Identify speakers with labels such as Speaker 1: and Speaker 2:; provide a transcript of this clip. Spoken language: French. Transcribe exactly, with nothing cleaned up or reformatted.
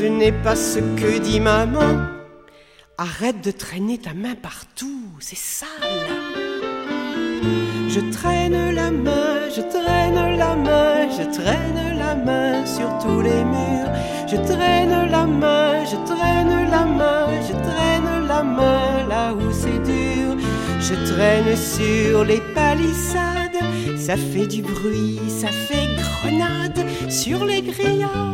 Speaker 1: ce n'est pas ce que dit maman. Arrête de traîner ta main partout, c'est sale. Je traîne la main, je traîne la main, je traîne la main sur tous les murs. Je traîne la main, je traîne la main, je traîne la main là où c'est dur. Je traîne sur les palissades, ça fait du bruit, ça fait grenade sur les grillages.